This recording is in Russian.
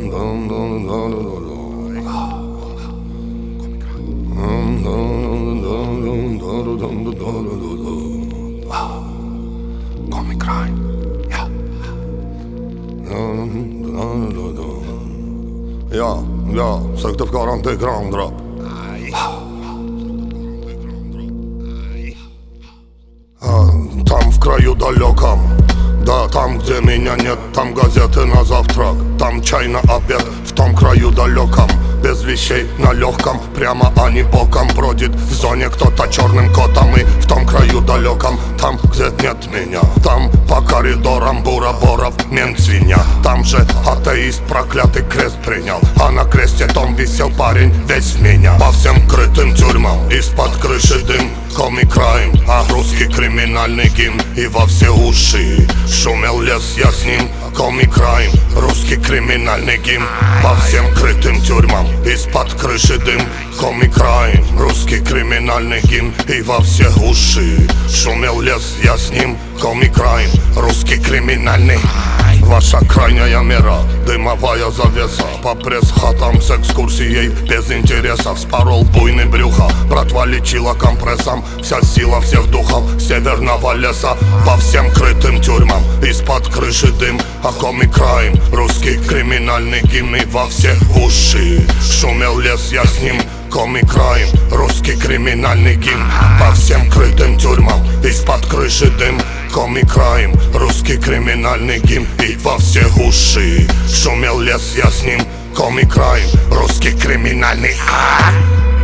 Comic Crime, yeah. Ja, certyfikat underground rap. Там в краю далеком, да, там, где меня нет, там газеты на завтрак, там чай на обед, в том краю далеком, без вещей на легком, прямо а не боком бродит в зоне кто-то черным котом. И в том краю далеком, там, где нет меня, там по коридорам бура-боров мент свинья. Там же атеист проклятый крест принял, а на кресте том висел парень весь в меня. По всем крытым тюрьмам из-под крыши дым, Comic Crime, а русский криминальный гимн. И во все уши шумел лес, я с ним. Comic Crime, русский криминальный гимн. По всем крытым тюрьмам из-под крыши дым, Comic Crime, русский криминальный гимн. И во все уши шумел лес, я с ним. Comic Crime, русский криминальный. Ваша крайняя мера, дымовая завеса. По пресс-хатам с экскурсией без интереса. Вспорол буйный брюха, братва лечила компрессом. Вся сила всех духов северного леса. По всем крытым тюрьмам из-под крыши дым, а Comic Crime, русский криминальный гимн. И во все уши шумел лес, я с ним. Comic Crime, русский криминальный гимн. По всем крытым тюрьмам из-под крыши дым, Comic Crime, русский криминальный гимн. И во все уши шумел лес, я с ним. Comic Crime, русский криминальный.